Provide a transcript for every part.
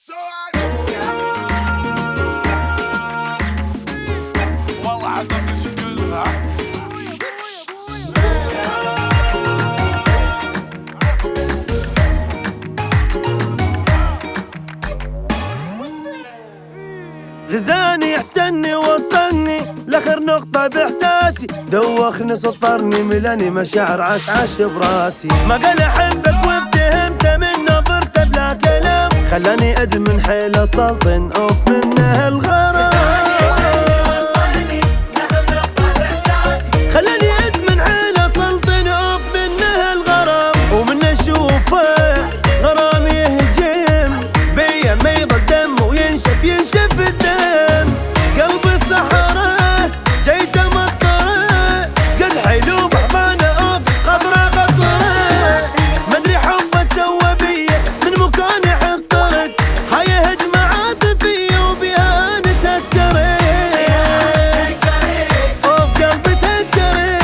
والله عذبني شكلها. غزاني يحتني وصلني لاخر نقطة باحساسي، دوخني سطرني ملاني مشاعر عاش براسي. ما قال احبك وافتهمت من نظرته بلا كلام، خلاني ادمن حيل اسلطن اوف منه الغرام. خلاني ادمن حيل اسلطن اوف منه الغرام، ومن اشوفه غرام يهجم بيا ما يضل دم وينشف الدم. قلبي صحراء جيت مطره، قد حيلو بحضانه اوف قطره. مدري حبه سوى بيا من مكاني حصطرت، هاي هجمه عاطفيه وبيها نتذكرت. اوف قلبي تذكرت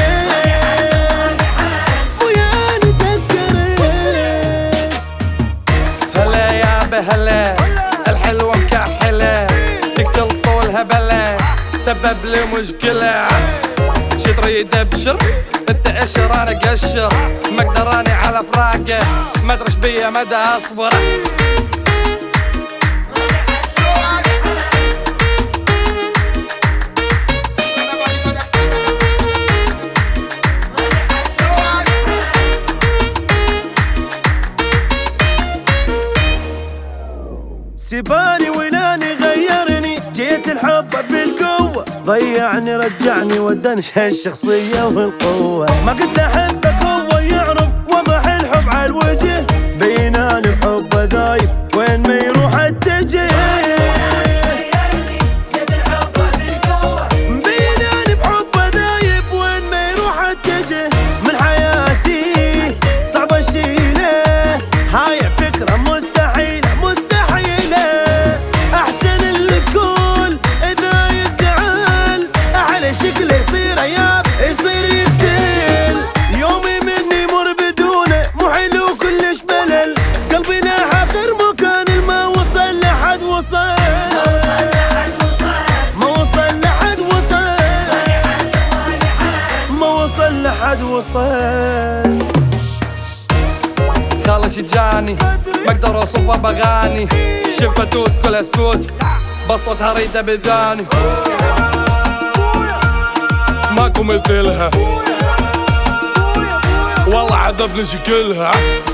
ويا نتذكرت. هلا يا بهلا الحلوة مكحلة، تقتل طولها بلا سبب لي مشكلة. شي تريد ابشر انت اشر انا قشر، ما اقدر اني على فراقه ما ادريش بيا مدى اصبر. سباني ولاني غيرني، جيت الحب بالقوة ضيعني رجعني وداني هالشخصية والقوة. ما قلت احبك هو يعرف وضح الحب على الوجه، بيناني بحبه ذايب وين ما يروح اتجه. بيناني بحبه ذايب وين ما يروح اتجه. من حياتي صعب اشيله، هاي فكرة مستحيلة احسن الكل اذا يزعل على شكله يصير عياب يصير يقتل. يومي مني مر بدونه مو حلو كلش ملل، قلبي ناح اخر مكان ما وصل لحد وصل. ما وصل لحد وصل، ما وصل لحد وصل. خالص جاني ما اقدر اوصفها باغاني، شفتوت كلها سكوت بصتها اريدها بذاني، ماكو مثلها والله عذبني شكلها.